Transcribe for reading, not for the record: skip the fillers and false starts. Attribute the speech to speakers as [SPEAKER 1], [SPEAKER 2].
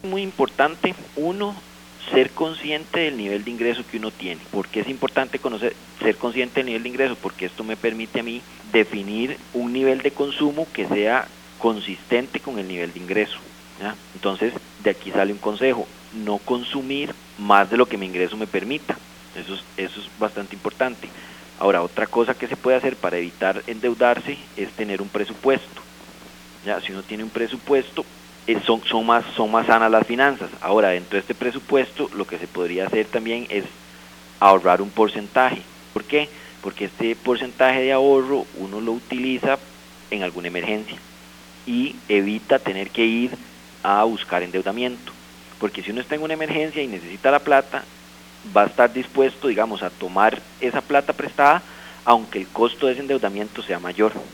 [SPEAKER 1] Muy importante, uno, ser consciente del nivel de ingreso que uno tiene. ¿Por qué es importante ser consciente del nivel de ingreso? Porque esto me permite a mí definir un nivel de consumo que sea consistente con el nivel de ingreso, ¿ya? Entonces, de aquí sale un consejo: no consumir más de lo que mi ingreso me permita. Eso es bastante importante. Ahora, otra cosa que se puede hacer para evitar endeudarse es tener un presupuesto. Ya, si uno tiene un presupuesto, son más sanas las finanzas. Ahora, dentro de este presupuesto, lo que se podría hacer también es ahorrar un porcentaje. ¿Por qué? Porque este porcentaje de ahorro uno lo utiliza en alguna emergencia y evita tener que ir a buscar endeudamiento. Porque si uno está en una emergencia y necesita la plata, va a estar dispuesto, digamos, a tomar esa plata prestada, aunque el costo de ese endeudamiento sea mayor.